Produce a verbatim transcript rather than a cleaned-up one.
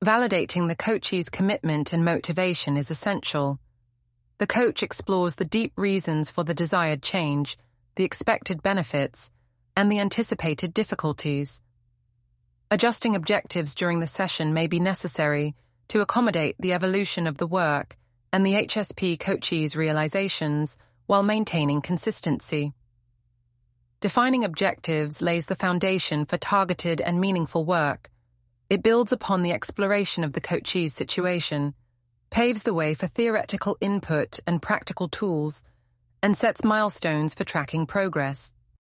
Validating the coachee's commitment and motivation is essential. The coach explores the deep reasons for the desired change, the expected benefits, and the anticipated difficulties. Adjusting objectives during the session may be necessary to accommodate the evolution of the work and the H S P coachee's realizations while maintaining consistency. Defining objectives lays the foundation for targeted and meaningful work. It builds upon the exploration of the coachee's situation, paves the way for theoretical input and practical tools, and sets milestones for tracking progress.